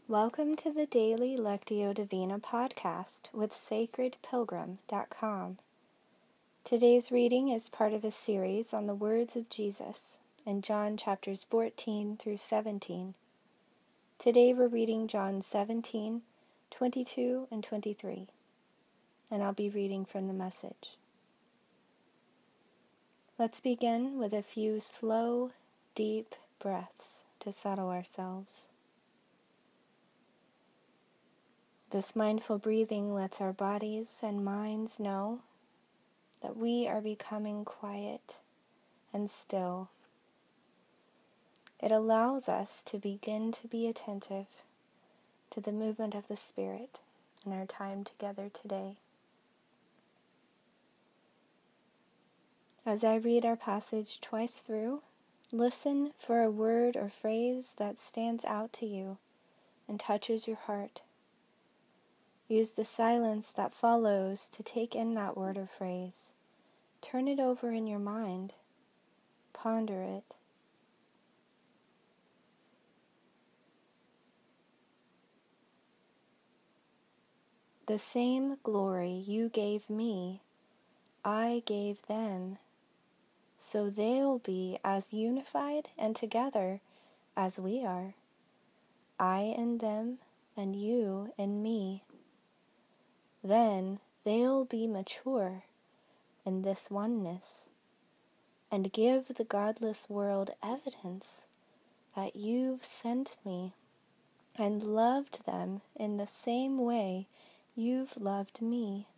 Welcome to the Daily Lectio Divina podcast with sacredpilgrim.com. Today's reading is part of a series on the words of Jesus in John chapters 14 through 17. Today we're reading John 17, 22, and 23, and I'll be reading from the Message. Let's begin with a few slow, deep breaths to settle ourselves. This mindful breathing lets our bodies and minds know that we are becoming quiet and still. It allows us to begin to be attentive to the movement of the Spirit in our time together today. As I read our passage twice through, listen for a word or phrase that stands out to you and touches your heart. Use the silence that follows to take in that word or phrase. Turn it over in your mind. Ponder it. The same glory you gave me, I gave them, so they'll be as unified and together as we are. I in them, and you in me. Then they'll be mature in this oneness, and give the godless world evidence that you've sent me and loved them in the same way you've loved me.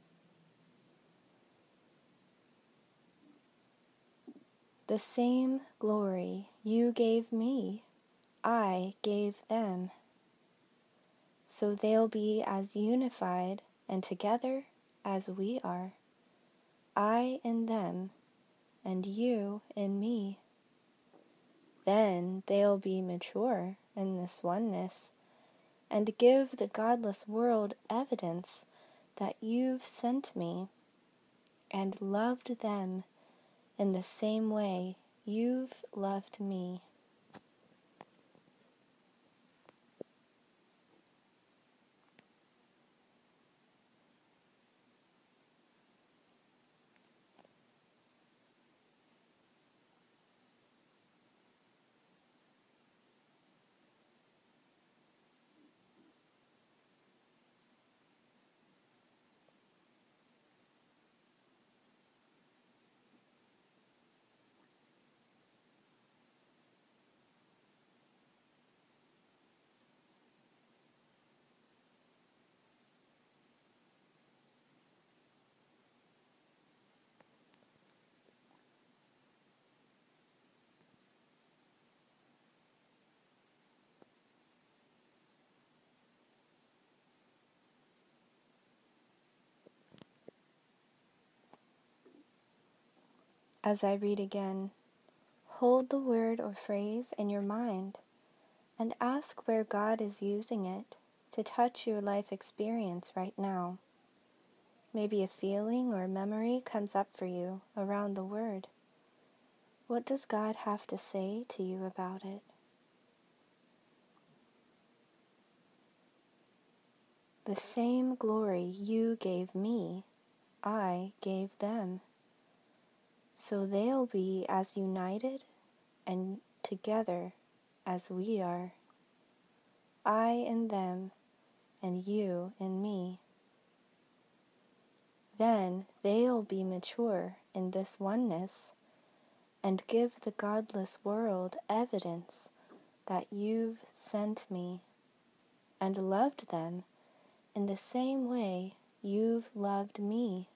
The same glory you gave me, I gave them, so they'll be as unified and together as we are. I in them, and you in me. Then they'll be mature in this oneness, and give the godless world evidence that you've sent me and loved them in the same way you've loved me. As I read again, hold the word or phrase in your mind and ask where God is using it to touch your life experience right now. Maybe a feeling or memory comes up for you around the word. What does God have to say to you about it? The same glory you gave me, I gave them, so they'll be as united and together as we are. I in them, and you in me. Then they'll be mature in this oneness and give the godless world evidence that you've sent me and loved them in the same way you've loved me.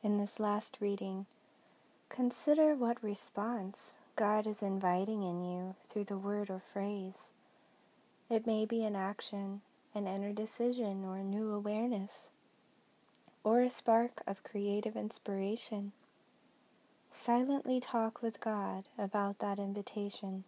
In this last reading, consider what response God is inviting in you through the word or phrase. It may be an action, an inner decision, or a new awareness, or a spark of creative inspiration. Silently talk with God about that invitation.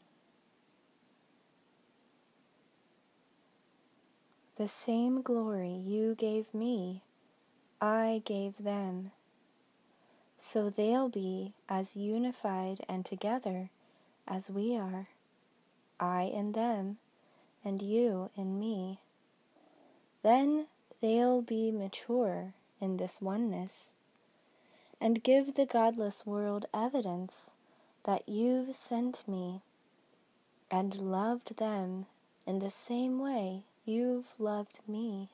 The same glory you gave me, I gave them, so they'll be as unified and together as we are, I in them, and you in me. Then they'll be mature in this oneness, and give the godless world evidence that you've sent me, and loved them in the same way you've loved me.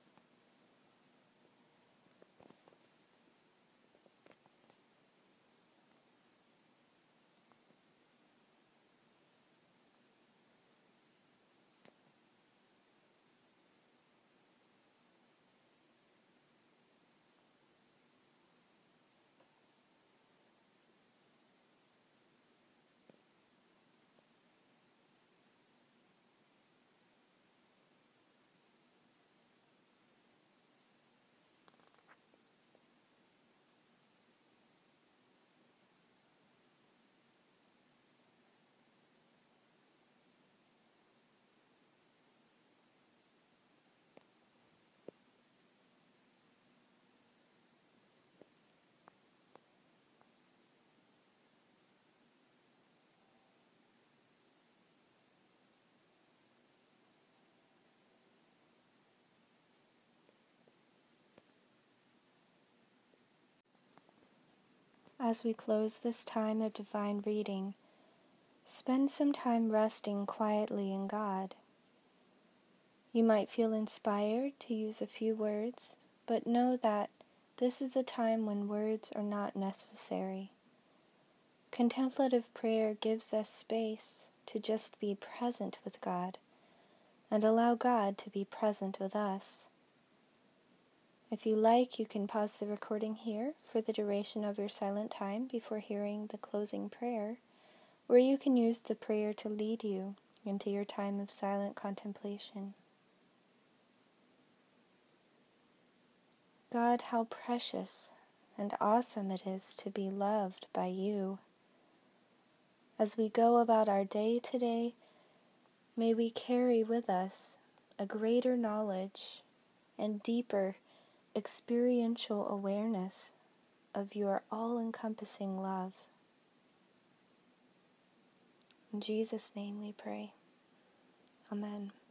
As we close this time of divine reading, spend some time resting quietly in God. You might feel inspired to use a few words, but know that this is a time when words are not necessary. Contemplative prayer gives us space to just be present with God and allow God to be present with us. If you like, you can pause the recording here for the duration of your silent time before hearing the closing prayer, or you can use the prayer to lead you into your time of silent contemplation. God, how precious and awesome it is to be loved by you. As we go about our day today, may we carry with us a greater knowledge and deeper experiential awareness of your all-encompassing love. In Jesus' name we pray. Amen.